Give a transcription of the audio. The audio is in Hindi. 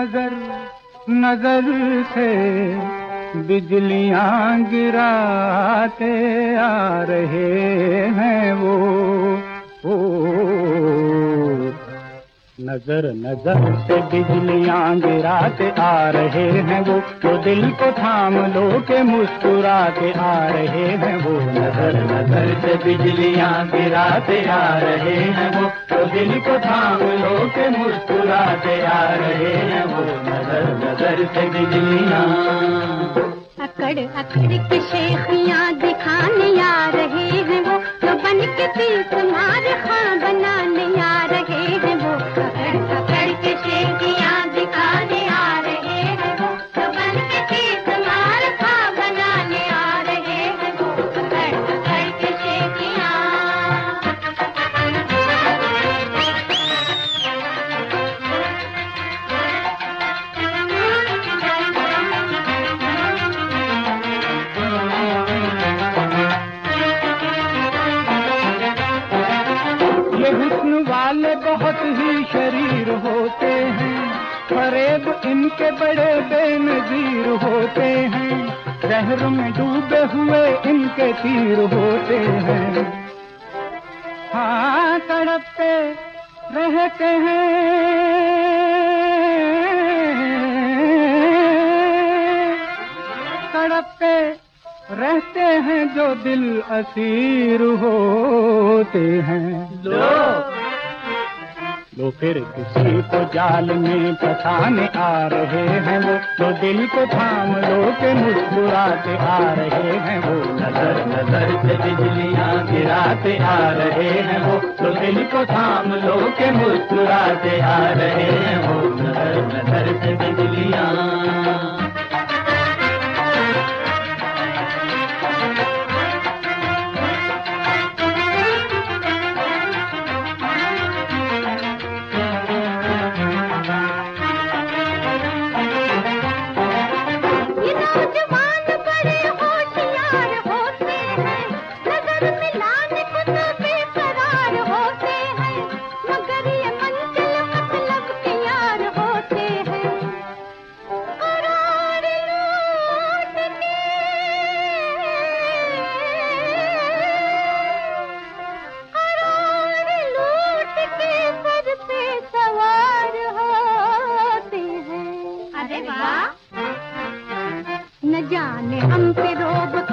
नजर नजर से बिजलियां गिराते आ रहे हैं वो नजर नजर से बिजलियां गिराते आ रहे हैं वो तो दिल को थाम लो के मुस्कुराते आ रहे हैं वो नजर नजर से बिजलियां गिराते आ रहे हैं वो तो दिल को थाम लो के मुस्कुराते आ रहे हैं वो नजर नजर से बिजलियां अकड़ अकड़ के शेखियां दिखाने आ रहे हैं वो तो बन के दिल तुम्हारे खां बनाने आ रहे हैं वो अकड़ के शेखियां दिखाने आ रहे हैं वो तो बन के दिल तुम्हारे खां बनाने आ रहे हैं वो अकड़ के शेखियां हुस्न वाले बहुत ही शरीर होते हैं, फरेब इनके बड़े बेनजीर होते हैं, जहर में डूबे हुए इनके तीर होते हैं। हाँ तड़पते रहते हैं, तड़पते रहते हैं जो दिल असीर होते हैं। लो फिर किसी को जाल में फंसाने आ रहे हैं वो तो दिल को थाम लो के मुस्कुराते आ रहे हैं वो नजर नजर से बिजलियां गिराते आ रहे हैं वो तो दिल को थाम लो के मुस्कुराते आ रहे हैं वो नजर नजर से बिजलियां न जाने हम पे रोब